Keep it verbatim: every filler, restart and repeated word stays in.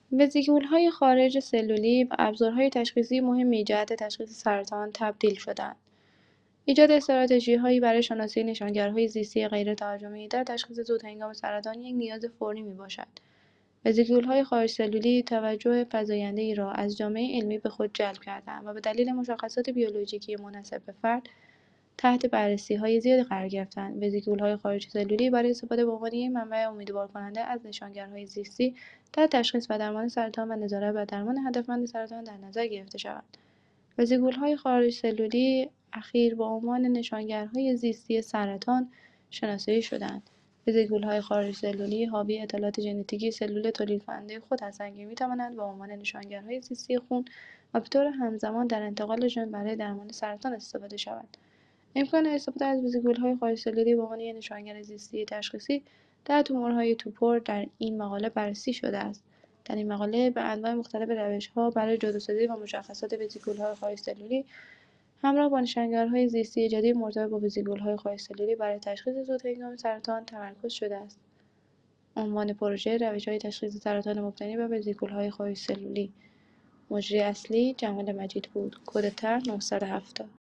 وزیکول‌های خارج سلولی به ابزارهای تشخیصی مهمی جهت تشخیص سرطان تبدیل شدند. ایجاد استراتژی‌هایی برای شناسایی نشانگرهای زیستی غیرتهاجمی در تشخیص زودهنگام سرطان یک نیاز فوری میباشد. وزیکول‌های خارج‌سلولی توجه فزاینده‌ای را از جامعه علمی به خود جلب کرده‌اند و به دلیل مشخصات بیولوژیکی منحصر به فرد تحت بررسی‌های زیادی قرار گرفته‌اند. وزیکول‌های خارج‌سلولی برای استفاده به عنوان یک منبع امیدوارکننده از نشانگرهای زیستی در تشخیص و درمان سرطان و نظارت بر درمان هدفمند سرطان در نظر گرفته شوند. وزیکول‌های خارج‌سلولی اخیر به عنوان نشانگرهای زیستی سرطان شناسایی شده‌اند. وزیکول‌های خارج‌سلولی حاوی اطلاعات ژنتیکی سلول تولیدکننده خود هستند که می‌توانند به عنوان نشانگرهای زیستی خون و به‌طور همزمان در انتقال ژن برای درمان سرطان استفاده شوند. امکان استفاده از وزیکول‌های خارج‌سلولی به عنوان یک نشانگر زیستی تشخیصی در تومورهای توپور در این مقاله بررسی شده است. در این مقاله به انواع مختلف روش‌ها برای جداسازی و مشخصات وزیکول‌های خارج‌سلولی همراه با نشانگرهای زیستی جدید مرتبط با وزیکول‌های خارج‌سلولی برای تشخیص زودهنگام سرطان تمرکز شده است. عنوان پروژه روش‌های تشخیص سرطان مبتنی بر وزیکول‌های خارج‌سلولی. مجری اصلی جمال مجید بود. کد طرح نهصد و هفتاد